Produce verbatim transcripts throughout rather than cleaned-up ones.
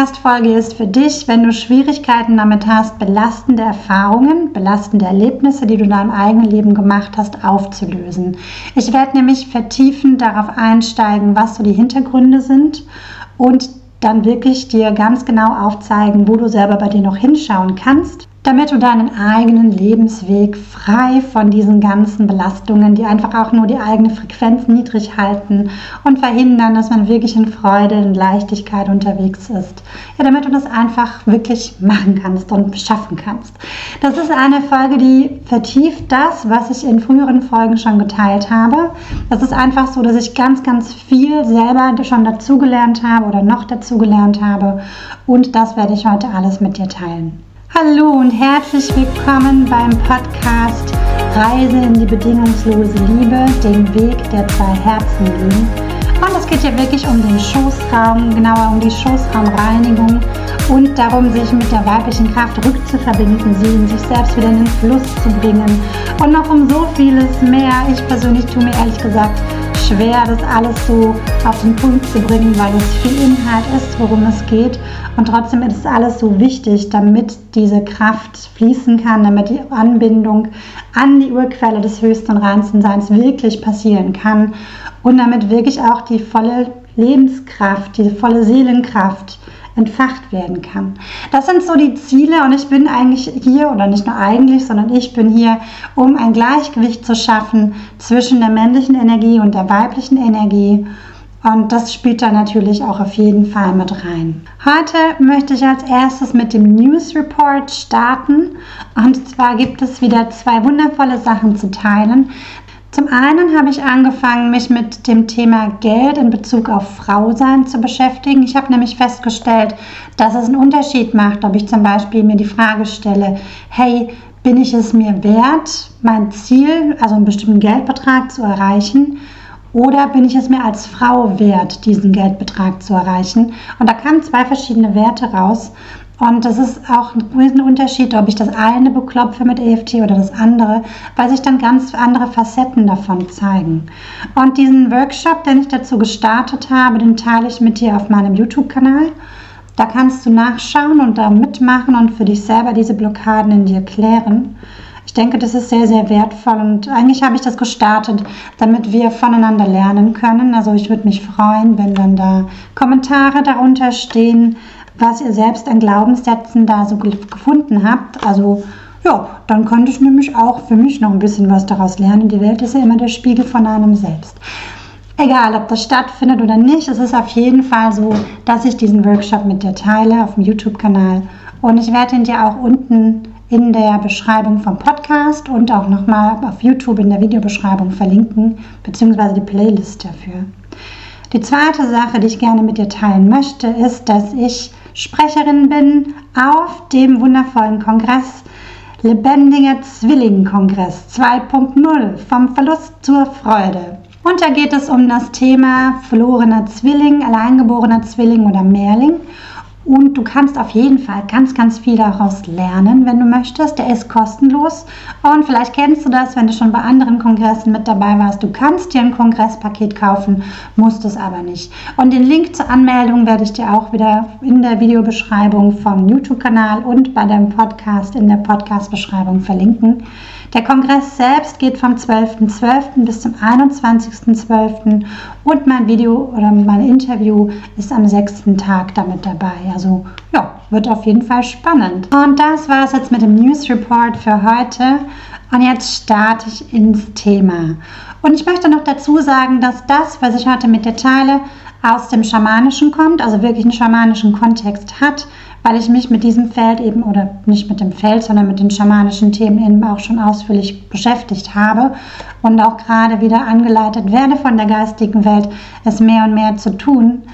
Podcast-Folge ist für dich, wenn du Schwierigkeiten damit hast, belastende Erfahrungen, belastende Erlebnisse, die du in deinem eigenen Leben gemacht hast, aufzulösen. Ich werde nämlich vertiefend darauf einsteigen, was so die Hintergründe sind und dann wirklich dir ganz genau aufzeigen, wo du selber bei dir noch hinschauen kannst, damit du deinen eigenen Lebensweg frei von diesen ganzen Belastungen, die einfach auch nur die eigene Frequenz niedrig halten und verhindern, dass man wirklich in Freude und Leichtigkeit unterwegs ist. Ja, damit du das einfach wirklich machen kannst und schaffen kannst. Das ist eine Folge, die vertieft das, was ich in früheren Folgen schon geteilt habe. Das ist einfach so, dass ich ganz, ganz viel selber schon dazugelernt habe oder noch dazugelernt habe und das werde ich heute alles mit dir teilen. Hallo und herzlich willkommen beim Podcast Reise in die bedingungslose Liebe, den Weg der zwei Herzen gehen. Und es geht hier wirklich um den Schoßraum, genauer um die Schoßraumreinigung und darum, sich mit der weiblichen Kraft rückzuverbinden, sie in sich selbst wieder in den Fluss zu bringen und noch um so vieles mehr. Ich persönlich tue mir ehrlich gesagt schwer, das alles so auf den Punkt zu bringen, weil es viel Inhalt ist, worum es geht. Und trotzdem ist es alles so wichtig, damit diese Kraft fließen kann, damit die Anbindung an die Urquelle des höchsten und reinsten Seins wirklich passieren kann und damit wirklich auch die volle Lebenskraft, die volle Seelenkraft entfacht werden kann. Das sind so die Ziele und ich bin eigentlich hier, oder nicht nur eigentlich, sondern ich bin hier, um ein Gleichgewicht zu schaffen zwischen der männlichen Energie und der weiblichen Energie. Und das spielt da natürlich auch auf jeden Fall mit rein. Heute möchte ich als erstes mit dem News Report starten. Und zwar gibt es wieder zwei wundervolle Sachen zu teilen. Zum einen habe ich angefangen, mich mit dem Thema Geld in Bezug auf Frausein zu beschäftigen. Ich habe nämlich festgestellt, dass es einen Unterschied macht, ob ich zum Beispiel mir die Frage stelle, hey, bin ich es mir wert, mein Ziel, also einen bestimmten Geldbetrag zu erreichen? Oder bin ich es mir als Frau wert, diesen Geldbetrag zu erreichen? Und da kamen zwei verschiedene Werte raus. Und das ist auch ein Unterschied, ob ich das eine beklopfe mit E F T oder das andere, weil sich dann ganz andere Facetten davon zeigen. Und diesen Workshop, den ich dazu gestartet habe, den teile ich mit dir auf meinem YouTube-Kanal. Da kannst du nachschauen und da mitmachen und für dich selber diese Blockaden in dir klären. Ich denke, das ist sehr, sehr wertvoll und eigentlich habe ich das gestartet, damit wir voneinander lernen können. Also ich würde mich freuen, wenn dann da Kommentare darunter stehen, was ihr selbst an Glaubenssätzen da so gefunden habt. Also ja, dann könnte ich nämlich auch für mich noch ein bisschen was daraus lernen. Die Welt ist ja immer der Spiegel von einem selbst. Egal, ob das stattfindet oder nicht, es ist auf jeden Fall so, dass ich diesen Workshop mit dir teile auf dem YouTube-Kanal. Und ich werde ihn dir auch unten in der Beschreibung vom Podcast und auch nochmal auf YouTube in der Videobeschreibung verlinken, beziehungsweise die Playlist dafür. Die zweite Sache, die ich gerne mit dir teilen möchte, ist, dass ich Sprecherin bin auf dem wundervollen Kongress Lebendiger Zwilling-Kongress zwei Punkt null, vom Verlust zur Freude. Und da geht es um das Thema verlorener Zwilling, alleingeborener Zwilling oder Mehrling. Und du kannst auf jeden Fall ganz, ganz viel daraus lernen, wenn du möchtest. Der ist kostenlos. Und vielleicht kennst du das, wenn du schon bei anderen Kongressen mit dabei warst. Du kannst dir ein Kongresspaket kaufen, musst es aber nicht. Und den Link zur Anmeldung werde ich dir auch wieder in der Videobeschreibung vom YouTube-Kanal und bei deinem Podcast in der Podcast-Beschreibung verlinken. Der Kongress selbst geht vom zwölften zwölften bis zum einundzwanzigsten zwölften und mein Video oder mein Interview ist am sechsten Tag damit dabei. Also ja, wird auf jeden Fall spannend. Und das war es jetzt mit dem News Report für heute. Und jetzt starte ich ins Thema. Und ich möchte noch dazu sagen, dass das, was ich heute mit dir teile, aus dem Schamanischen kommt, also wirklich einen schamanischen Kontext hat, weil ich mich mit diesem Feld eben, oder nicht mit dem Feld, sondern mit den schamanischen Themen eben auch schon ausführlich beschäftigt habe und auch gerade wieder angeleitet werde von der geistigen Welt, es mehr und mehr zu tun.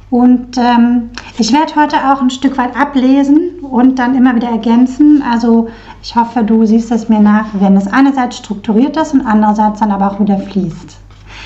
Und ähm, ich werde heute auch ein Stück weit ablesen und dann immer wieder ergänzen. Also ich hoffe, du siehst es mir nach, wenn es einerseits strukturiert ist und andererseits dann aber auch wieder fließt.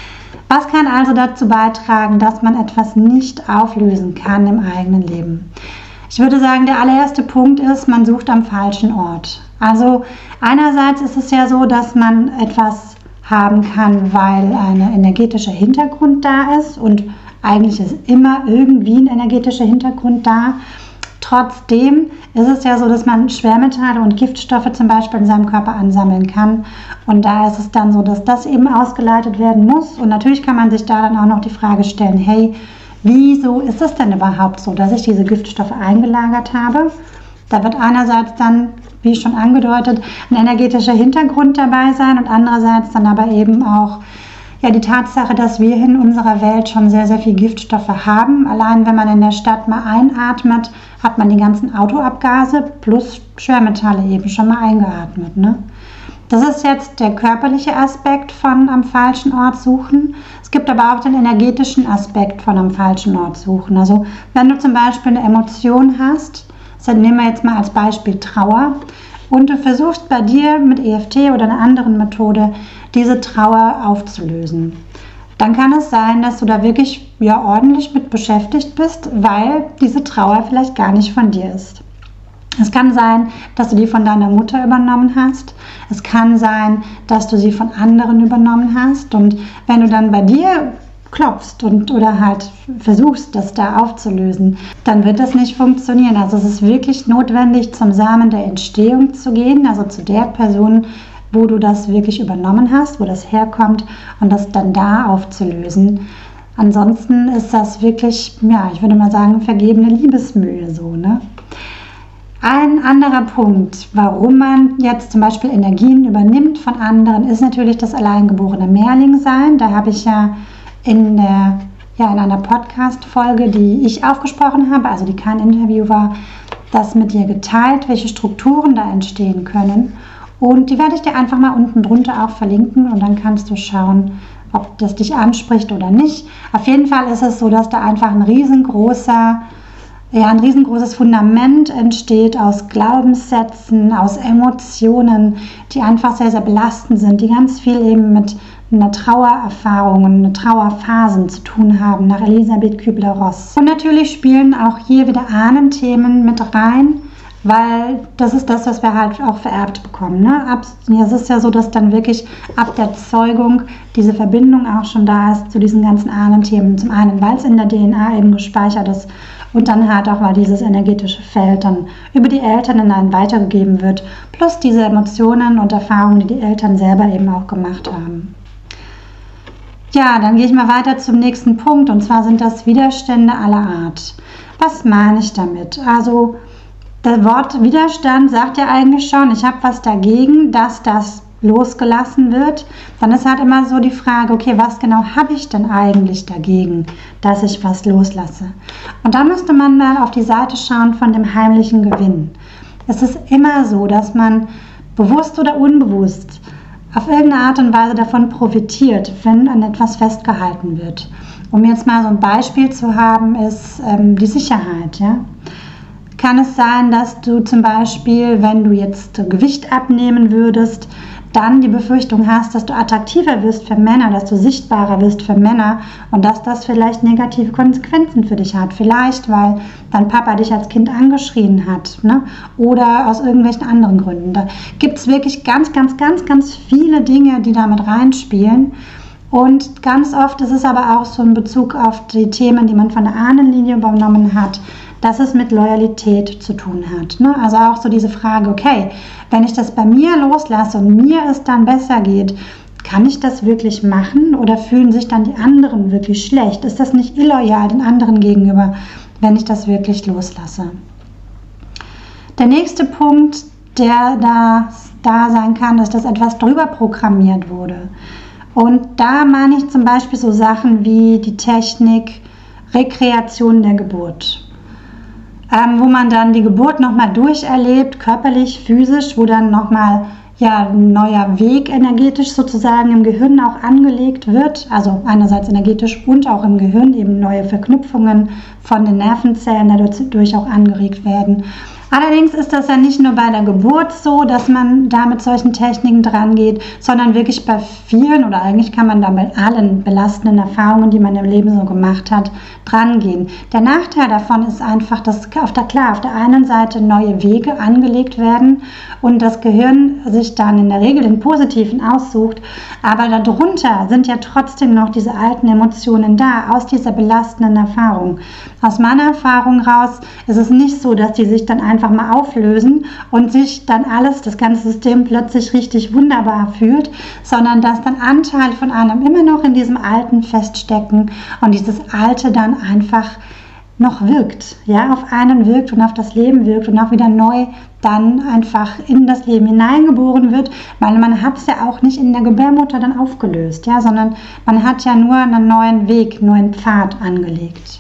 Was kann also dazu beitragen, dass man etwas nicht auflösen kann im eigenen Leben? Ich würde sagen, der allererste Punkt ist, man sucht am falschen Ort. Also einerseits ist es ja so, dass man etwas haben kann, weil ein energetischer Hintergrund da ist und eigentlich ist immer irgendwie ein energetischer Hintergrund da. Trotzdem ist es ja so, dass man Schwermetalle und Giftstoffe zum Beispiel in seinem Körper ansammeln kann. Und da ist es dann so, dass das eben ausgeleitet werden muss. Und natürlich kann man sich da dann auch noch die Frage stellen, hey, wieso ist es denn überhaupt so, dass ich diese Giftstoffe eingelagert habe? Da wird einerseits dann, wie schon angedeutet, ein energetischer Hintergrund dabei sein und andererseits dann aber eben auch ja, die Tatsache, dass wir in unserer Welt schon sehr, sehr viel Giftstoffe haben. Allein wenn man in der Stadt mal einatmet, hat man die ganzen Autoabgase plus Schwermetalle eben schon mal eingeatmet. Ne? Das ist jetzt der körperliche Aspekt von am falschen Ort suchen. Es gibt aber auch den energetischen Aspekt von am falschen Ort suchen. Also wenn du zum Beispiel eine Emotion hast, das nehmen wir jetzt mal als Beispiel Trauer, und du versuchst bei dir mit E F T oder einer anderen Methode diese Trauer aufzulösen, dann kann es sein, dass du da wirklich ja, ordentlich mit beschäftigt bist, weil diese Trauer vielleicht gar nicht von dir ist. Es kann sein, dass du die von deiner Mutter übernommen hast. Es kann sein, dass du sie von anderen übernommen hast. Und wenn du dann bei dir klopfst und oder halt versuchst, das da aufzulösen, dann wird das nicht funktionieren. Also es ist wirklich notwendig, zum Samen der Entstehung zu gehen, also zu der Person, wo du das wirklich übernommen hast, wo das herkommt und das dann da aufzulösen. Ansonsten ist das wirklich, ja, ich würde mal sagen, vergebene Liebesmühe so, ne? Ein anderer Punkt, warum man jetzt zum Beispiel Energien übernimmt von anderen, ist natürlich das alleingeborene Mehrlingsein. Da habe ich ja in, der, ja, in einer Podcast-Folge, die ich aufgesprochen habe, also die kein Interview war, das mit dir geteilt, welche Strukturen da entstehen können. Und die werde ich dir einfach mal unten drunter auch verlinken und dann kannst du schauen, ob das dich anspricht oder nicht. Auf jeden Fall ist es so, dass da einfach ein riesengroßer, ja, ein riesengroßes Fundament entsteht aus Glaubenssätzen, aus Emotionen, die einfach sehr, sehr belastend sind, die ganz viel eben mit einer Trauererfahrung und einer Trauerphasen zu tun haben, nach Elisabeth Kübler-Ross. Und natürlich spielen auch hier wieder Ahnenthemen mit rein, weil das ist das, was wir halt auch vererbt bekommen. Ne? Ab, ja, es ist ja so, dass dann wirklich ab der Zeugung diese Verbindung auch schon da ist zu diesen ganzen Ahnenthemen. Zum einen, weil es in der D N A eben gespeichert ist und dann halt auch, weil dieses energetische Feld dann über die Eltern in einen weitergegeben wird, plus diese Emotionen und Erfahrungen, die die Eltern selber eben auch gemacht haben. Ja, dann gehe ich mal weiter zum nächsten Punkt und zwar sind das Widerstände aller Art. Was meine ich damit? Also das Wort Widerstand sagt ja eigentlich schon, ich habe was dagegen, dass das losgelassen wird. Dann ist halt immer so die Frage, okay, was genau habe ich denn eigentlich dagegen, dass ich was loslasse? Und da müsste man mal auf die Seite schauen von dem heimlichen Gewinn. Es ist immer so, dass man bewusst oder unbewusst auf irgendeine Art und Weise davon profitiert, wenn an etwas festgehalten wird. Um jetzt mal so ein Beispiel zu haben, ist ähm, die Sicherheit. Ja? Kann es sein, dass du zum Beispiel, wenn du jetzt Gewicht abnehmen würdest, dann die Befürchtung hast, dass du attraktiver wirst für Männer, dass du sichtbarer wirst für Männer und dass das vielleicht negative Konsequenzen für dich hat. Vielleicht, weil dein Papa dich als Kind angeschrien hat, ne? Oder aus irgendwelchen anderen Gründen. Da gibt es wirklich ganz, ganz, ganz, ganz viele Dinge, die damit reinspielen. Und ganz oft ist es aber auch so in Bezug auf die Themen, die man von der Ahnenlinie übernommen hat, dass es mit Loyalität zu tun hat. Ne? Also auch so diese Frage, okay, wenn ich das bei mir loslasse und mir es dann besser geht, kann ich das wirklich machen oder fühlen sich dann die anderen wirklich schlecht? Ist das nicht illoyal den anderen gegenüber, wenn ich das wirklich loslasse? Der nächste Punkt, der da, da sein kann, ist, dass etwas drüber programmiert wurde. Und da meine ich zum Beispiel so Sachen wie die Technik Rekreation der Geburt. Ähm, wo man dann die Geburt nochmal durcherlebt, körperlich, physisch, wo dann nochmal ja, ein neuer Weg energetisch sozusagen im Gehirn auch angelegt wird, also einerseits energetisch und auch im Gehirn eben neue Verknüpfungen von den Nervenzellen dadurch auch angeregt werden. Allerdings ist das ja nicht nur bei der Geburt so, dass man da mit solchen Techniken dran geht, sondern wirklich bei vielen oder eigentlich kann man da bei allen belastenden Erfahrungen, die man im Leben so gemacht hat, dran gehen. Der Nachteil davon ist einfach, dass auf der, klar, auf der einen Seite neue Wege angelegt werden und das Gehirn sich dann in der Regel den positiven aussucht, aber darunter sind ja trotzdem noch diese alten Emotionen da, aus dieser belastenden Erfahrung. Aus meiner Erfahrung raus ist es nicht so, dass die sich dann einfach mal auflösen und sich dann alles, das ganze System plötzlich richtig wunderbar fühlt, sondern dass dann Anteile von einem immer noch in diesem Alten feststecken und dieses Alte dann einfach noch wirkt, ja, auf einen wirkt und auf das Leben wirkt und auch wieder neu dann einfach in das Leben hineingeboren wird, weil man hat es ja auch nicht in der Gebärmutter dann aufgelöst, ja, sondern man hat ja nur einen neuen Weg, einen neuen Pfad angelegt.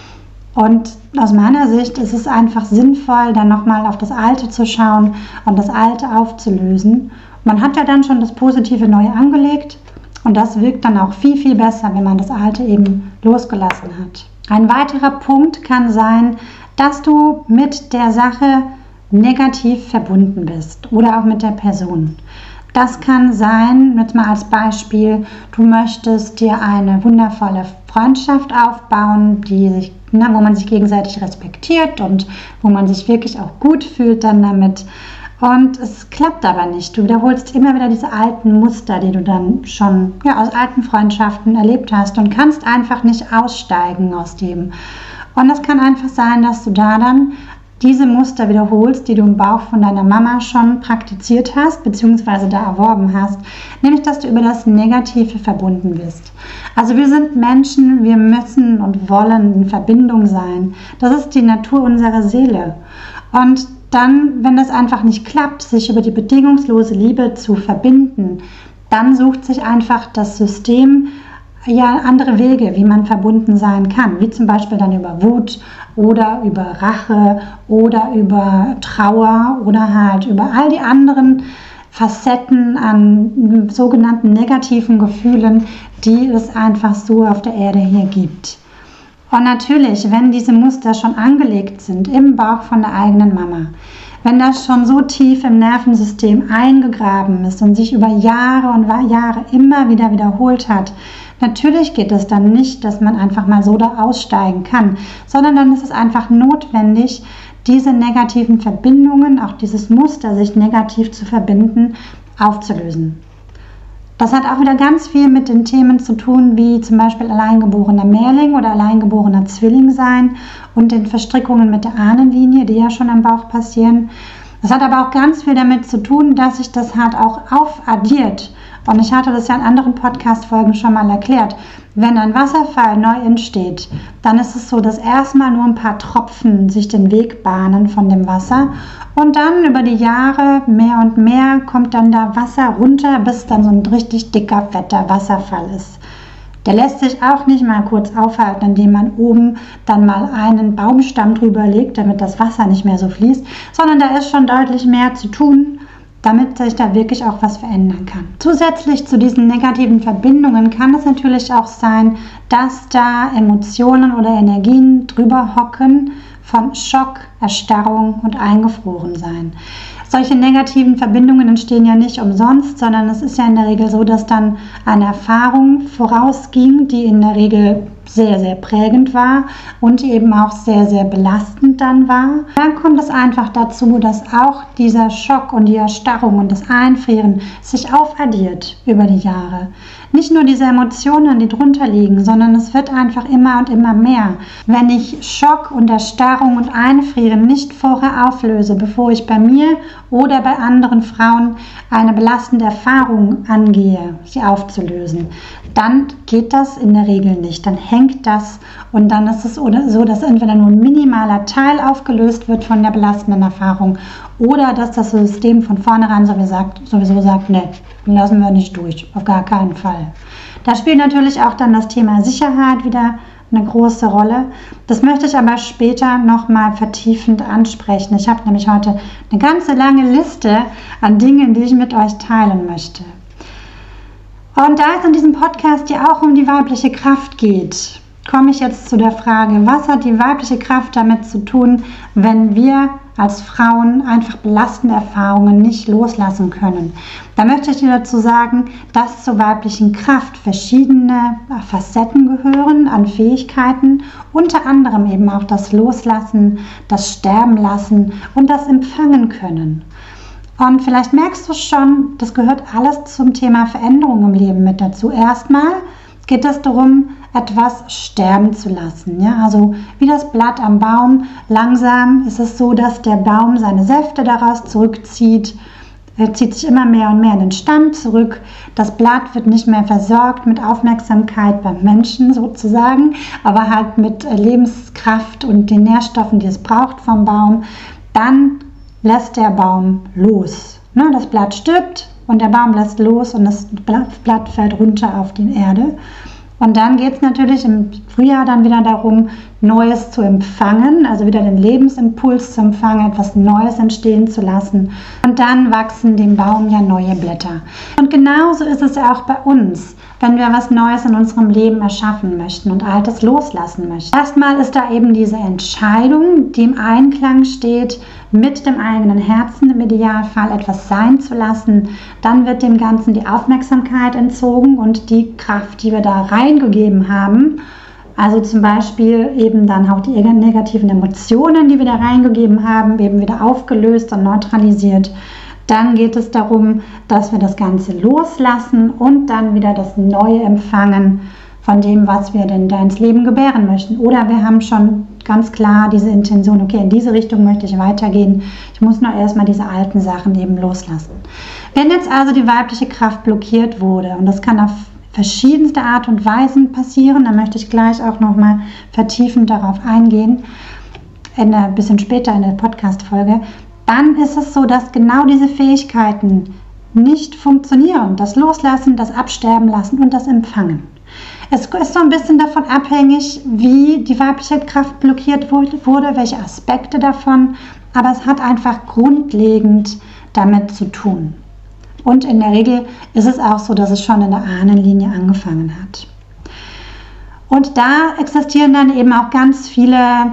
Und aus meiner Sicht ist es einfach sinnvoll, dann nochmal auf das Alte zu schauen und das Alte aufzulösen. Man hat ja dann schon das Positive neu angelegt und das wirkt dann auch viel, viel besser, wenn man das Alte eben losgelassen hat. Ein weiterer Punkt kann sein, dass du mit der Sache negativ verbunden bist oder auch mit der Person. Das kann sein, jetzt mal als Beispiel, du möchtest dir eine wundervolle Freundschaft aufbauen, die sich, na, wo man sich gegenseitig respektiert und wo man sich wirklich auch gut fühlt dann damit. Und es klappt aber nicht. Du wiederholst immer wieder diese alten Muster, die du dann schon ja, aus alten Freundschaften erlebt hast und kannst einfach nicht aussteigen aus dem. Und es kann einfach sein, dass du da dann diese Muster wiederholst, die du im Bauch von deiner Mama schon praktiziert hast, beziehungsweise da erworben hast, nämlich, dass du über das Negative verbunden bist. Also wir sind Menschen, wir müssen und wollen in Verbindung sein. Das ist die Natur unserer Seele. Und dann, wenn das einfach nicht klappt, sich über die bedingungslose Liebe zu verbinden, dann sucht sich einfach das System ja andere Wege, wie man verbunden sein kann, wie zum Beispiel dann über Wut oder über Rache oder über Trauer oder halt über all die anderen Facetten an sogenannten negativen Gefühlen, die es einfach so auf der Erde hier gibt. Und natürlich, wenn diese Muster schon angelegt sind im Bauch von der eigenen Mama, wenn das schon so tief im Nervensystem eingegraben ist und sich über Jahre und Jahre immer wieder wiederholt hat, natürlich geht es dann nicht, dass man einfach mal so da aussteigen kann, sondern dann ist es einfach notwendig, diese negativen Verbindungen, auch dieses Muster, sich negativ zu verbinden, aufzulösen. Das hat auch wieder ganz viel mit den Themen zu tun, wie zum Beispiel alleingeborener Mehrling oder alleingeborener Zwilling sein und den Verstrickungen mit der Ahnenlinie, die ja schon am Bauch passieren. Das hat aber auch ganz viel damit zu tun, dass sich das halt auch aufaddiert. Und ich hatte das ja in anderen Podcast-Folgen schon mal erklärt. Wenn ein Wasserfall neu entsteht, dann ist es so, dass erstmal nur ein paar Tropfen sich den Weg bahnen von dem Wasser und dann über die Jahre mehr und mehr kommt dann da Wasser runter, bis dann so ein richtig dicker, fetter Wasserfall ist. Der lässt sich auch nicht mal kurz aufhalten, indem man oben dann mal einen Baumstamm drüber legt, damit das Wasser nicht mehr so fließt, sondern da ist schon deutlich mehr zu tun, damit sich da wirklich auch was verändern kann. Zusätzlich zu diesen negativen Verbindungen kann es natürlich auch sein, dass da Emotionen oder Energien drüber hocken von Schock, Erstarrung und Eingefrorensein. Solche negativen Verbindungen entstehen ja nicht umsonst, sondern es ist ja in der Regel so, dass dann eine Erfahrung vorausging, die in der Regel sehr, sehr prägend war und eben auch sehr, sehr belastend dann war. Dann kommt es einfach dazu, dass auch dieser Schock und die Erstarrung und das Einfrieren sich aufaddiert über die Jahre. Nicht nur diese Emotionen, die drunter liegen, sondern es wird einfach immer und immer mehr. Wenn ich Schock und Erstarrung und Einfrieren nicht vorher auflöse, bevor ich bei mir oder bei anderen Frauen eine belastende Erfahrung angehe, sie aufzulösen, dann geht das in der Regel nicht. Dann hängt das und dann ist es so, dass entweder nur ein minimaler Teil aufgelöst wird von der belastenden Erfahrung oder dass das System von vornherein sowieso sagt, ne, lassen wir nicht durch, auf gar keinen Fall. Da spielt natürlich auch dann das Thema Sicherheit wieder eine große Rolle. Das möchte ich aber später nochmal vertiefend ansprechen. Ich habe nämlich heute eine ganze lange Liste an Dingen, die ich mit euch teilen möchte. Und da es in diesem Podcast ja auch um die weibliche Kraft geht komme ich jetzt zu der Frage, was hat die weibliche Kraft damit zu tun, wenn wir als Frauen einfach belastende Erfahrungen nicht loslassen können. Da möchte ich dir dazu sagen, dass zur weiblichen Kraft verschiedene Facetten gehören an Fähigkeiten, unter anderem eben auch das Loslassen, das Sterben lassen und das Empfangen können. Und vielleicht merkst du schon, das gehört alles zum Thema Veränderung im Leben mit dazu. Erstmal geht es darum, etwas sterben zu lassen. Ja? Also wie das Blatt am Baum, langsam ist es so, dass der Baum seine Säfte daraus zurückzieht. Er zieht sich immer mehr und mehr in den Stamm zurück. Das Blatt wird nicht mehr versorgt mit Aufmerksamkeit beim Menschen sozusagen, aber halt mit Lebenskraft und den Nährstoffen, die es braucht vom Baum. Dann lässt der Baum los. Ne? Das Blatt stirbt und der Baum lässt los und das Blatt fällt runter auf die Erde. Und dann geht es natürlich im Frühjahr dann wieder darum, Neues zu empfangen, also wieder den Lebensimpuls zu empfangen, etwas Neues entstehen zu lassen. Und dann wachsen dem Baum ja neue Blätter. Und genauso ist es ja auch bei uns, wenn wir was Neues in unserem Leben erschaffen möchten und Altes loslassen möchten. Erstmal ist da eben diese Entscheidung, die im Einklang steht mit dem eigenen Herzen, im Idealfall etwas sein zu lassen. Dann wird dem Ganzen die Aufmerksamkeit entzogen und die Kraft, die wir da reingegeben haben, also zum Beispiel eben dann auch die negativen Emotionen, die wir da reingegeben haben, eben wieder aufgelöst und neutralisiert. Dann geht es darum, dass wir das Ganze loslassen und dann wieder das Neue empfangen von dem, was wir denn da ins Leben gebären möchten. Oder wir haben schon ganz klar diese Intention, okay, in diese Richtung möchte ich weitergehen. Ich muss nur erstmal diese alten Sachen eben loslassen. Wenn jetzt also die weibliche Kraft blockiert wurde, und das kann auf verschiedenste Art und Weisen passieren, dann möchte ich gleich auch nochmal vertiefend darauf eingehen, in, ein bisschen später in der Podcast-Folge, dann ist es so, dass genau diese Fähigkeiten nicht funktionieren. Das Loslassen, das Absterben lassen und das Empfangen. Es ist so ein bisschen davon abhängig, wie die weibliche Kraft blockiert wurde, welche Aspekte davon, aber es hat einfach grundlegend damit zu tun. Und in der Regel ist es auch so, dass es schon in der Ahnenlinie angefangen hat. Und da existieren dann eben auch ganz viele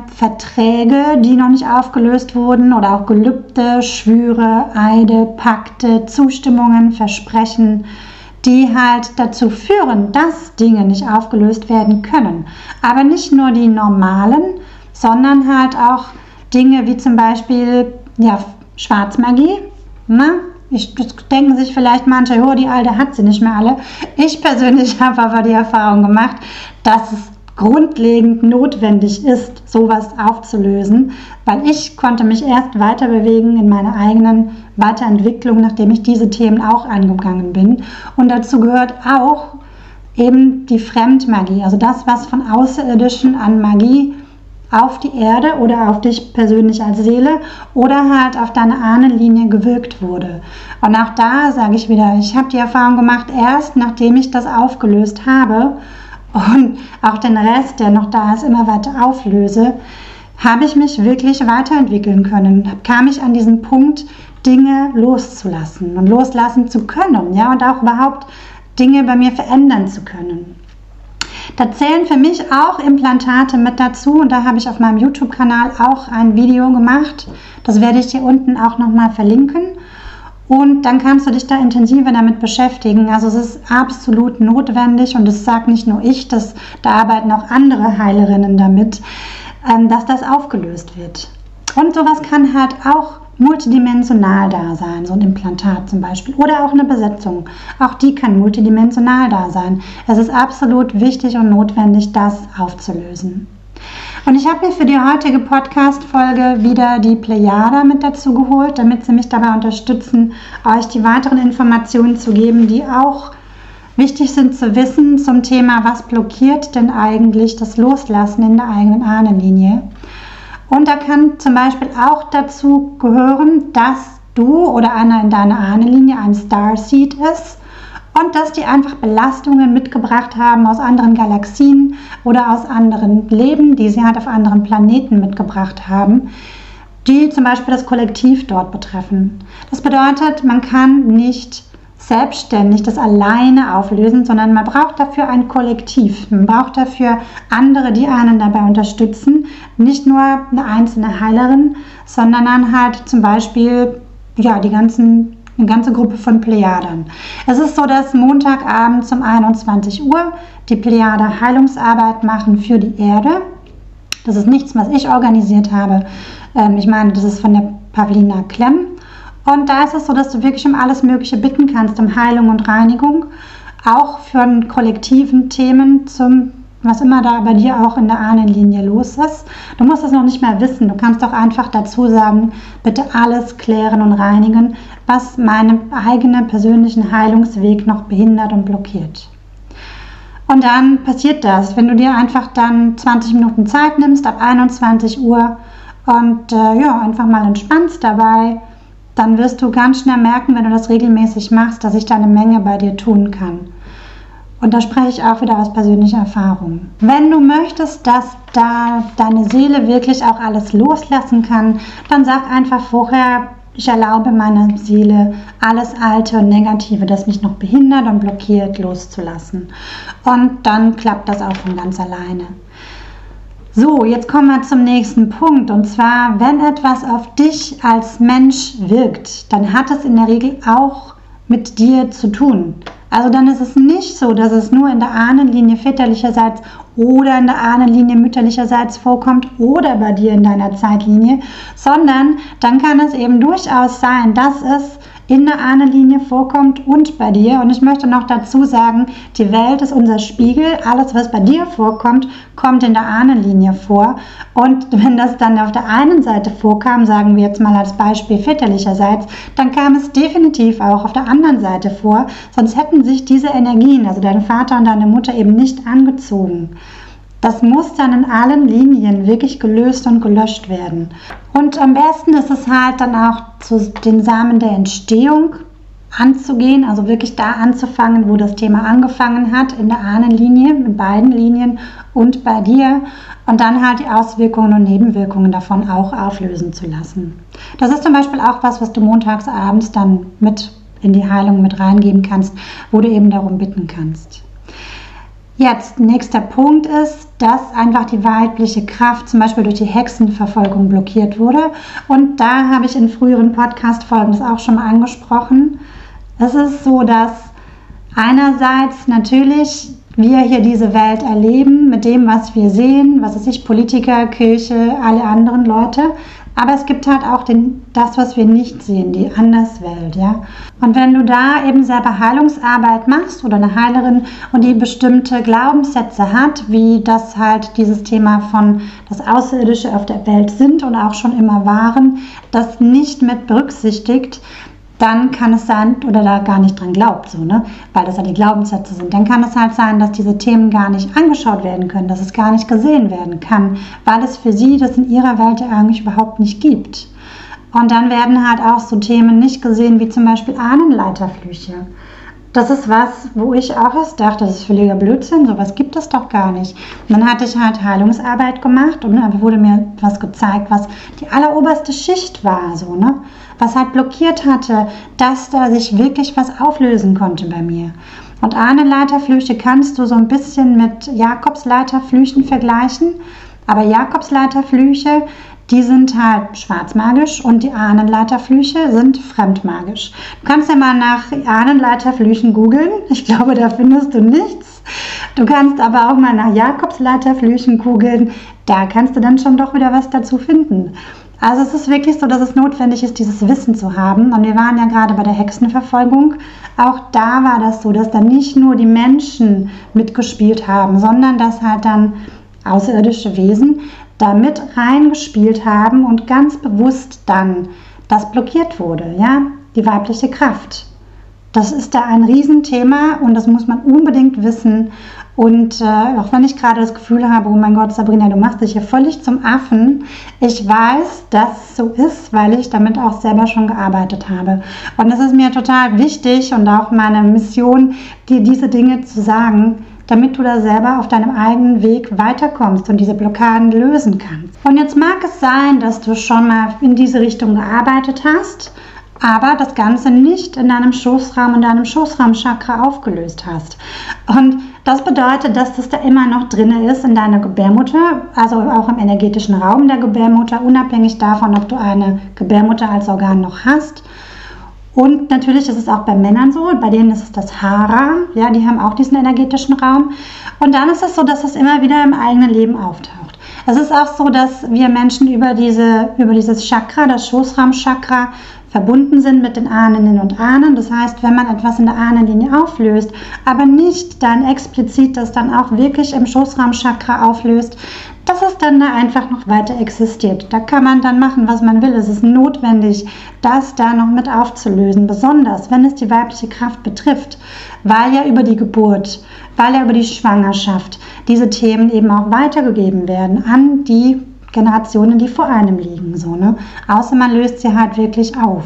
Verträge, die noch nicht aufgelöst wurden oder auch Gelübde, Schwüre, Eide, Pakte, Zustimmungen, Versprechen, die halt dazu führen, dass Dinge nicht aufgelöst werden können. Aber nicht nur die normalen, sondern halt auch Dinge wie zum Beispiel ja, Schwarzmagie. Ne? Ich, das denken sich vielleicht manche, oh, die Alte hat sie nicht mehr alle. Ich persönlich habe aber die Erfahrung gemacht, dass es grundlegend notwendig ist, sowas aufzulösen, weil ich konnte mich erst weiter bewegen in meiner eigenen Weiterentwicklung, nachdem ich diese Themen auch angegangen bin. Und dazu gehört auch eben die Fremdmagie, also das, was von Außerirdischen an Magie auf die Erde oder auf dich persönlich als Seele oder halt auf deine Ahnenlinie gewirkt wurde. Und auch da sage ich wieder, ich habe die Erfahrung gemacht, erst nachdem ich das aufgelöst habe und auch den Rest, der noch da ist, immer weiter auflöse, habe ich mich wirklich weiterentwickeln können. Kam ich an diesen Punkt, Dinge loszulassen und loslassen zu können, ja, und auch überhaupt Dinge bei mir verändern zu können. Da zählen für mich auch Implantate mit dazu und da habe ich auf meinem YouTube-Kanal auch ein Video gemacht. Das werde ich dir unten auch nochmal verlinken und dann kannst du dich da intensiver damit beschäftigen. Also es ist absolut notwendig und das sagt nicht nur ich, das, da arbeiten auch andere Heilerinnen damit, dass das aufgelöst wird. Und sowas kann halt auch multidimensional da sein, so ein Implantat zum Beispiel oder auch eine Besetzung. Auch die kann multidimensional da sein. Es ist absolut wichtig und notwendig, das aufzulösen. Und ich habe mir für die heutige Podcast-Folge wieder die Plejada mit dazu geholt, damit sie mich dabei unterstützen, euch die weiteren Informationen zu geben, die auch wichtig sind zu wissen zum Thema, was blockiert denn eigentlich das Loslassen in der eigenen Ahnenlinie. Und da kann zum Beispiel auch dazu gehören, dass du oder einer in deiner Ahnenlinie ein Starseed ist und dass die einfach Belastungen mitgebracht haben aus anderen Galaxien oder aus anderen Leben, die sie halt auf anderen Planeten mitgebracht haben, die zum Beispiel das Kollektiv dort betreffen. Das bedeutet, man kann nicht selbstständig das alleine auflösen, sondern man braucht dafür ein Kollektiv. Man braucht dafür andere, die einen dabei unterstützen. Nicht nur eine einzelne Heilerin, sondern dann halt zum Beispiel ja, die ganzen, eine ganze Gruppe von Plejadern. Es ist so, dass Montagabend um einundzwanzig Uhr die Plejader Heilungsarbeit machen für die Erde. Das ist nichts, was ich organisiert habe. Ähm, ich meine, das ist von der Pavlina Klemm. Und da ist es so, dass du wirklich um alles Mögliche bitten kannst, um Heilung und Reinigung, auch für kollektiven Themen, zum, was immer da bei dir auch in der Ahnenlinie los ist. Du musst es noch nicht mehr wissen, du kannst auch einfach dazu sagen, bitte alles klären und reinigen, was meinen eigenen persönlichen Heilungsweg noch behindert und blockiert. Und dann passiert das, wenn du dir einfach dann zwanzig Minuten Zeit nimmst, ab einundzwanzig Uhr und äh, ja, einfach mal entspannst dabei, dann wirst du ganz schnell merken, wenn du das regelmäßig machst, dass sich da eine Menge bei dir tun kann. Und da spreche ich auch wieder aus persönlicher Erfahrung. Wenn du möchtest, dass da deine Seele wirklich auch alles loslassen kann, dann sag einfach vorher, ich erlaube meiner Seele, alles Alte und Negative, das mich noch behindert und blockiert, loszulassen. Und dann klappt das auch von ganz alleine. So, jetzt kommen wir zum nächsten Punkt, und zwar, wenn etwas auf dich als Mensch wirkt, dann hat es in der Regel auch mit dir zu tun. Also dann ist es nicht so, dass es nur in der Ahnenlinie väterlicherseits oder in der Ahnenlinie mütterlicherseits vorkommt oder bei dir in deiner Zeitlinie, sondern dann kann es eben durchaus sein, dass es in der Ahnenlinie vorkommt und bei dir. Und ich möchte noch dazu sagen, die Welt ist unser Spiegel. Alles, was bei dir vorkommt, kommt in der Ahnenlinie vor. Und wenn das dann auf der einen Seite vorkam, sagen wir jetzt mal als Beispiel väterlicherseits, dann kam es definitiv auch auf der anderen Seite vor. Sonst hätten sich diese Energien, also dein Vater und deine Mutter, eben nicht angezogen. Das muss dann in allen Linien wirklich gelöst und gelöscht werden. Und am besten ist es halt dann auch zu den Samen der Entstehung anzugehen, also wirklich da anzufangen, wo das Thema angefangen hat, in der Ahnenlinie, in beiden Linien und bei dir, und dann halt die Auswirkungen und Nebenwirkungen davon auch auflösen zu lassen. Das ist zum Beispiel auch was, was du montags abends dann mit in die Heilung mit reingeben kannst, wo du eben darum bitten kannst. Jetzt, nächster Punkt ist, dass einfach die weibliche Kraft zum Beispiel durch die Hexenverfolgung blockiert wurde. Und da habe ich in früheren Podcast-Folgen das auch schon mal angesprochen. Es ist so, dass einerseits natürlich wir hier diese Welt erleben mit dem, was wir sehen, was weiß ich, Politiker, Kirche, alle anderen Leute. Aber es gibt halt auch den, das, was wir nicht sehen, die Anderswelt, ja. Und wenn du da eben selber Heilungsarbeit machst oder eine Heilerin und die bestimmte Glaubenssätze hat, wie das halt dieses Thema von das Außerirdische auf der Welt sind und auch schon immer waren, das nicht mit berücksichtigt, dann kann es sein, oder da gar nicht dran glaubt, so, ne? Weil das ja die Glaubenssätze sind, dann kann es halt sein, dass diese Themen gar nicht angeschaut werden können, dass es gar nicht gesehen werden kann, weil es für sie das in ihrer Welt ja eigentlich überhaupt nicht gibt. Und dann werden halt auch so Themen nicht gesehen, wie zum Beispiel Ahnenleiterflüche. Das ist was, wo ich auch erst dachte, das ist völliger Blödsinn, sowas gibt es doch gar nicht. Und dann hatte ich halt Heilungsarbeit gemacht und dann wurde mir was gezeigt, was die alleroberste Schicht war, so, ne? Was halt blockiert hatte, dass da sich wirklich was auflösen konnte bei mir. Und Ahnenleiterflüche kannst du so ein bisschen mit Jakobsleiterflüchen vergleichen, aber Jakobsleiterflüche, die sind halt schwarzmagisch und die Ahnenleiterflüche sind fremdmagisch. Du kannst ja mal nach Ahnenleiterflüchen googeln. Ich glaube, da findest du nichts. Du kannst aber auch mal nach Jakobsleiterflüchen googeln. Da kannst du dann schon doch wieder was dazu finden. Also es ist wirklich so, dass es notwendig ist, dieses Wissen zu haben. Und wir waren ja gerade bei der Hexenverfolgung. Auch da war das so, dass dann nicht nur die Menschen mitgespielt haben, sondern dass halt dann außerirdische Wesen da mit reingespielt haben und ganz bewusst dann das blockiert wurde, ja, die weibliche Kraft. Das ist da ein Riesenthema und das muss man unbedingt wissen. Und äh, auch wenn ich gerade das Gefühl habe, oh mein Gott, Sabrina, du machst dich hier völlig zum Affen. Ich weiß, dass es so ist, weil ich damit auch selber schon gearbeitet habe. Und es ist mir total wichtig und auch meine Mission, dir diese Dinge zu sagen, damit du da selber auf deinem eigenen Weg weiterkommst und diese Blockaden lösen kannst. Und jetzt mag es sein, dass du schon mal in diese Richtung gearbeitet hast aber das Ganze nicht in deinem Schoßraum und deinem Schoßraumchakra aufgelöst hast. Und das bedeutet, dass das da immer noch drin ist in deiner Gebärmutter, also auch im energetischen Raum der Gebärmutter, unabhängig davon, ob du eine Gebärmutter als Organ noch hast. Und natürlich ist es auch bei Männern so, bei denen ist es das Hara, ja, die haben auch diesen energetischen Raum. Und dann ist es so, dass es immer wieder im eigenen Leben auftaucht. Es ist auch so, dass wir Menschen über, diese, über dieses Chakra, das Schoßraumchakra, verbunden sind mit den Ahnen und Ahnen. Das heißt, wenn man etwas in der Ahnenlinie auflöst, aber nicht dann explizit das dann auch wirklich im Schoßraumchakra auflöst, dass es dann da einfach noch weiter existiert. Da kann man dann machen, was man will. Es ist notwendig, das da noch mit aufzulösen, besonders wenn es die weibliche Kraft betrifft, weil ja über die Geburt, weil ja über die Schwangerschaft diese Themen eben auch weitergegeben werden an die Generationen, die vor einem liegen. So, ne? Außer man löst sie halt wirklich auf.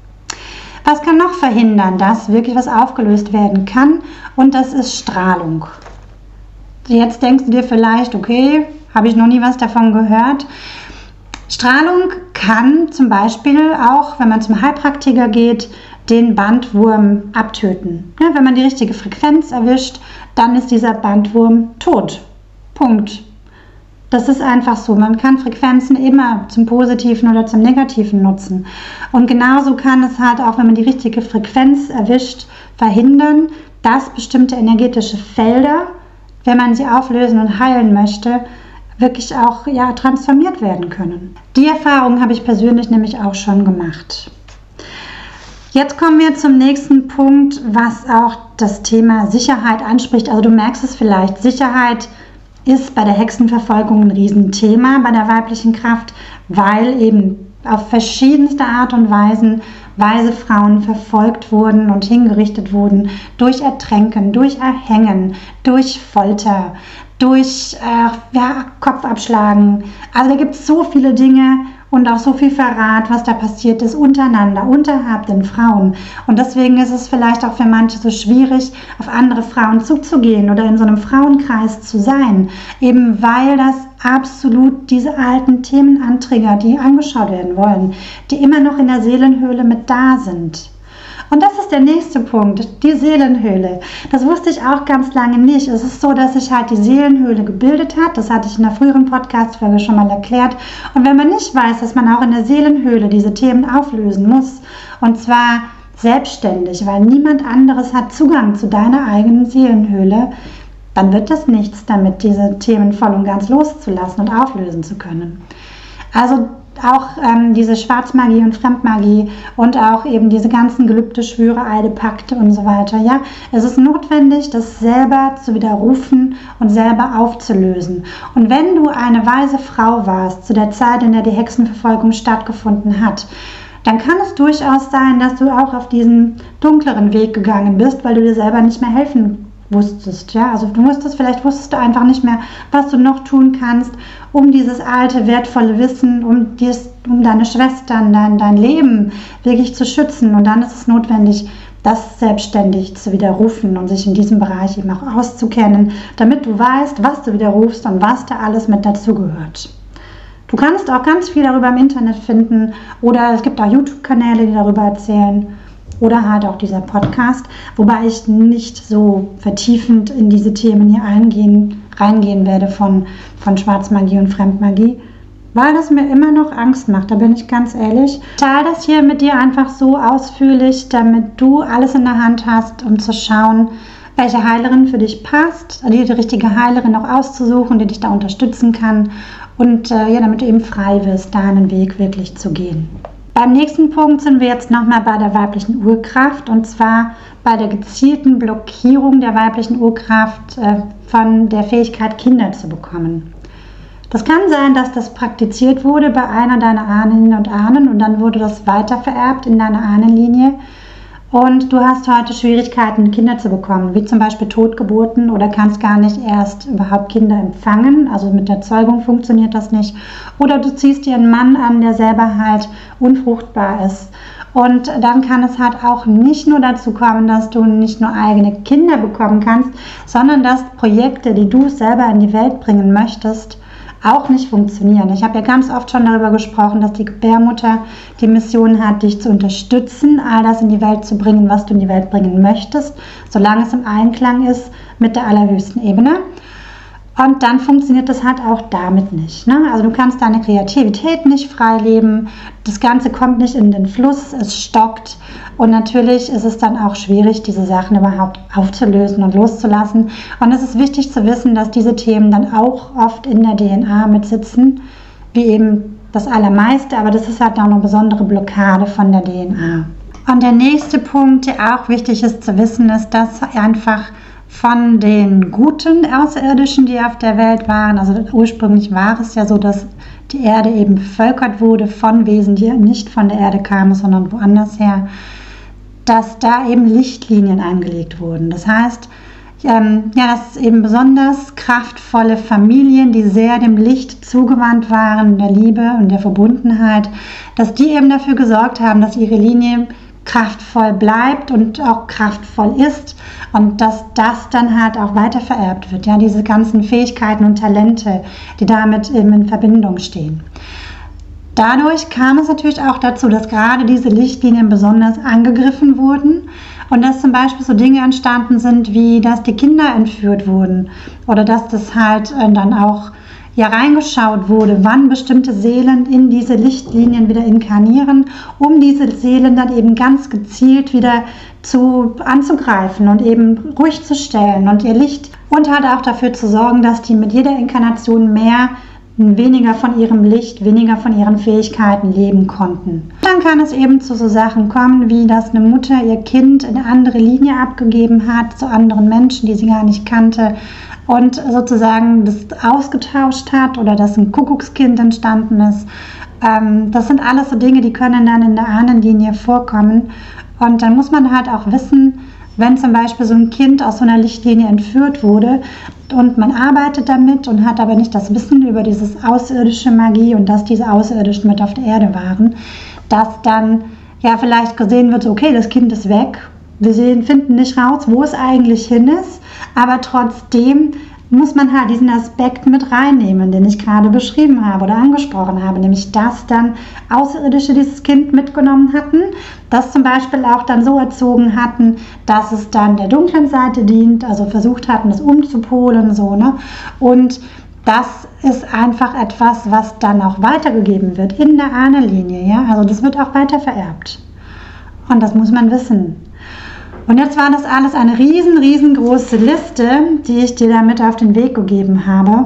Was kann noch verhindern, dass wirklich was aufgelöst werden kann? Und das ist Strahlung. Jetzt denkst du dir vielleicht, okay, habe ich noch nie was davon gehört. Strahlung kann zum Beispiel auch, wenn man zum Heilpraktiker geht, den Bandwurm abtöten. Ja, wenn man die richtige Frequenz erwischt, dann ist dieser Bandwurm tot. Punkt. Das ist einfach so. Man kann Frequenzen immer zum Positiven oder zum Negativen nutzen. Und genauso kann es halt auch, wenn man die richtige Frequenz erwischt, verhindern, dass bestimmte energetische Felder, wenn man sie auflösen und heilen möchte, wirklich auch ja, transformiert werden können. Die Erfahrung habe ich persönlich nämlich auch schon gemacht. Jetzt kommen wir zum nächsten Punkt, was auch das Thema Sicherheit anspricht. Also du merkst es vielleicht, Sicherheit ist bei der Hexenverfolgung ein Riesenthema bei der weiblichen Kraft, weil eben auf verschiedenste Art und Weisen weise Frauen verfolgt wurden und hingerichtet wurden durch Ertränken, durch Erhängen, durch Folter, durch äh, ja, Kopfabschlagen. Also da gibt es so viele Dinge und auch so viel Verrat, was da passiert ist untereinander, unterhalb den Frauen. Und deswegen ist es vielleicht auch für manche so schwierig, auf andere Frauen zuzugehen oder in so einem Frauenkreis zu sein, eben weil das absolut diese alten Themen antriggert, die angeschaut werden wollen, die immer noch in der Seelenhöhle mit da sind. Und das ist der nächste Punkt, die Seelenhöhle. Das wusste ich auch ganz lange nicht. Es ist so, dass sich halt die Seelenhöhle gebildet hat. Das hatte ich in der früheren Podcast-Folge schon mal erklärt. Und wenn man nicht weiß, dass man auch in der Seelenhöhle diese Themen auflösen muss, und zwar selbstständig, weil niemand anderes hat Zugang zu deiner eigenen Seelenhöhle, dann wird das nichts damit, diese Themen voll und ganz loszulassen und auflösen zu können. Also auch ähm, diese Schwarzmagie und Fremdmagie und auch eben diese ganzen Gelübde, Schwüre, Eide, Pakte und so weiter. Ja, es ist notwendig, das selber zu widerrufen und selber aufzulösen. Und wenn du eine weise Frau warst, zu der Zeit, in der die Hexenverfolgung stattgefunden hat, dann kann es durchaus sein, dass du auch auf diesen dunkleren Weg gegangen bist, weil du dir selber nicht mehr helfen wusstest, ja, also du musstest, vielleicht wusstest du einfach nicht mehr, was du noch tun kannst, um dieses alte, wertvolle Wissen, um, dies, um deine Schwestern, dein, dein Leben wirklich zu schützen. Und dann ist es notwendig, das selbstständig zu widerrufen und sich in diesem Bereich eben auch auszukennen, damit du weißt, was du widerrufst und was da alles mit dazugehört. Du kannst auch ganz viel darüber im Internet finden oder es gibt auch YouTube-Kanäle, die darüber erzählen. Oder halt auch dieser Podcast, wobei ich nicht so vertiefend in diese Themen hier eingehen, reingehen werde von, von Schwarzmagie und Fremdmagie, weil das mir immer noch Angst macht, da bin ich ganz ehrlich. Ich teile das hier mit dir einfach so ausführlich, damit du alles in der Hand hast, um zu schauen, welche Heilerin für dich passt, die, die richtige Heilerin auch auszusuchen, die dich da unterstützen kann und äh, ja, damit du eben frei wirst, deinen Weg wirklich zu gehen. Beim nächsten Punkt sind wir jetzt nochmal bei der weiblichen Urkraft und zwar bei der gezielten Blockierung der weiblichen Urkraft äh, von der Fähigkeit, Kinder zu bekommen. Das kann sein, dass das praktiziert wurde bei einer deiner Ahnen und Ahnen und dann wurde das weitervererbt in deiner Ahnenlinie und du hast heute Schwierigkeiten, Kinder zu bekommen, wie zum Beispiel Totgeburten oder kannst gar nicht erst überhaupt Kinder empfangen, also mit der Zeugung funktioniert das nicht. Oder du ziehst dir einen Mann an, der selber halt unfruchtbar ist. Und dann kann es halt auch nicht nur dazu kommen, dass du nicht nur eigene Kinder bekommen kannst, sondern dass Projekte, die du selber in die Welt bringen möchtest, auch nicht funktionieren. Ich habe ja ganz oft schon darüber gesprochen, dass die Gebärmutter die Mission hat, dich zu unterstützen, all das in die Welt zu bringen, was du in die Welt bringen möchtest, solange es im Einklang ist mit der allerhöchsten Ebene. Und dann funktioniert das halt auch damit nicht. Ne? Also du kannst deine Kreativität nicht frei leben, das Ganze kommt nicht in den Fluss, es stockt und natürlich ist es dann auch schwierig, diese Sachen überhaupt aufzulösen und loszulassen. Und es ist wichtig zu wissen, dass diese Themen dann auch oft in der D N A mitsitzen, wie eben das Allermeiste, aber das ist halt auch eine besondere Blockade von der D N A. Und der nächste Punkt, der auch wichtig ist zu wissen, ist, dass einfach von den guten Außerirdischen, die auf der Welt waren, also ursprünglich war es ja so, dass die Erde eben bevölkert wurde von Wesen, die nicht von der Erde kamen, sondern woanders her, dass da eben Lichtlinien angelegt wurden. Das heißt, ähm, ja, dass eben besonders kraftvolle Familien, die sehr dem Licht zugewandt waren, der Liebe und der Verbundenheit, dass die eben dafür gesorgt haben, dass ihre Linie kraftvoll bleibt und auch kraftvoll ist und dass das dann halt auch weiter vererbt wird, ja, diese ganzen Fähigkeiten und Talente, die damit eben in Verbindung stehen. Dadurch kam es natürlich auch dazu, dass gerade diese Lichtlinien besonders angegriffen wurden und dass zum Beispiel so Dinge entstanden sind, wie dass die Kinder entführt wurden oder dass das halt dann auch ja reingeschaut wurde, wann bestimmte Seelen in diese Lichtlinien wieder inkarnieren, um diese Seelen dann eben ganz gezielt wieder zu, anzugreifen und eben ruhig zu stellen und ihr Licht und halt auch dafür zu sorgen, dass die mit jeder Inkarnation mehr, weniger von ihrem Licht, weniger von ihren Fähigkeiten leben konnten. Dann kann es eben zu so Sachen kommen, wie dass eine Mutter ihr Kind in eine andere Linie abgegeben hat, zu anderen Menschen, die sie gar nicht kannte, und sozusagen das ausgetauscht hat oder dass ein Kuckuckskind entstanden ist. Ähm, das sind alles so Dinge, die können dann in der Ahnenlinie vorkommen. Und dann muss man halt auch wissen, wenn zum Beispiel so ein Kind aus so einer Lichtlinie entführt wurde und man arbeitet damit und hat aber nicht das Wissen über dieses außerirdische Magie und dass diese Außerirdischen mit auf der Erde waren, dass dann ja vielleicht gesehen wird, okay, das Kind ist weg. Wir sehen, finden nicht raus, wo es eigentlich hin ist, aber trotzdem muss man halt diesen Aspekt mit reinnehmen, den ich gerade beschrieben habe oder angesprochen habe, nämlich dass dann Außerirdische dieses Kind mitgenommen hatten, das zum Beispiel auch dann so erzogen hatten, dass es dann der dunklen Seite dient, also versucht hatten, es umzupolen, so, ne? Und das ist einfach etwas, was dann auch weitergegeben wird in der Ahnenlinie, ja? Also das wird auch weiter vererbt. Und das muss man wissen. Und jetzt war das alles eine riesen, riesengroße Liste, die ich dir damit auf den Weg gegeben habe.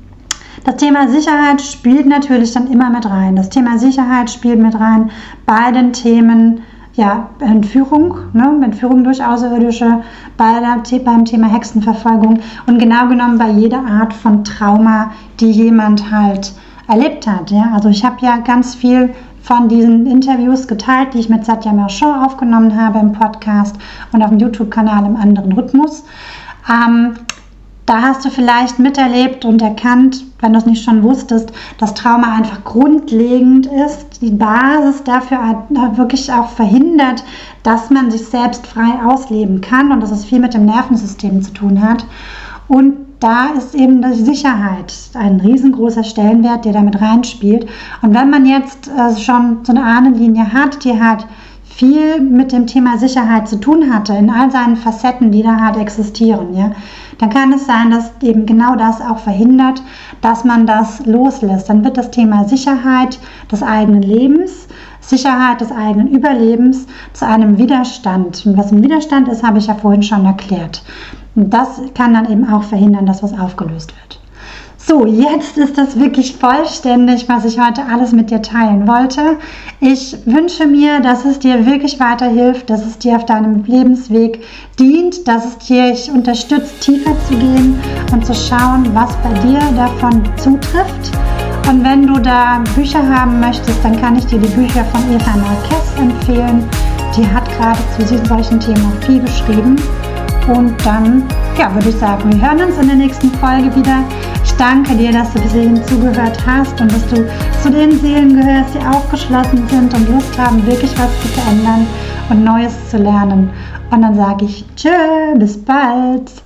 Das Thema Sicherheit spielt natürlich dann immer mit rein. Das Thema Sicherheit spielt mit rein bei den Themen ja, Entführung, ne, Entführung durch Außerirdische, bei der, beim Thema Hexenverfolgung und genau genommen bei jeder Art von Trauma, die jemand halt erlebt hat. Ja? Also ich habe ja ganz viel von diesen Interviews geteilt, die ich mit Satya Marchand aufgenommen habe im Podcast und auf dem YouTube-Kanal im anderen Rhythmus. Ähm, da hast du vielleicht miterlebt und erkannt, wenn du es nicht schon wusstest, dass Trauma einfach grundlegend ist, die Basis dafür wirklich auch verhindert, dass man sich selbst frei ausleben kann und dass es viel mit dem Nervensystem zu tun hat. Und da ist eben die Sicherheit ein riesengroßer Stellenwert, der damit reinspielt. Und wenn man jetzt äh, schon so eine Ahnenlinie hat, die halt viel mit dem Thema Sicherheit zu tun hatte, in all seinen Facetten, die da halt existieren, ja, dann kann es sein, dass eben genau das auch verhindert, dass man das loslässt. Dann wird das Thema Sicherheit des eigenen Lebens, Sicherheit des eigenen Überlebens zu einem Widerstand. Und was ein Widerstand ist, habe ich ja vorhin schon erklärt. Und das kann dann eben auch verhindern, dass was aufgelöst wird. So, jetzt ist das wirklich vollständig, was ich heute alles mit dir teilen wollte. Ich wünsche mir, dass es dir wirklich weiterhilft, dass es dir auf deinem Lebensweg dient, dass es dich unterstützt, tiefer zu gehen und zu schauen, was bei dir davon zutrifft. Und wenn du da Bücher haben möchtest, dann kann ich dir die Bücher von Eva Marquez empfehlen. Die hat gerade zu solchen Themen auch viel geschrieben. Und dann, ja, würde ich sagen, wir hören uns in der nächsten Folge wieder. Ich danke dir, dass du bis hierhin zugehört hast und dass du zu den Seelen gehörst, die aufgeschlossen sind und Lust haben, wirklich was zu verändern und Neues zu lernen. Und dann sage ich, tschö, bis bald.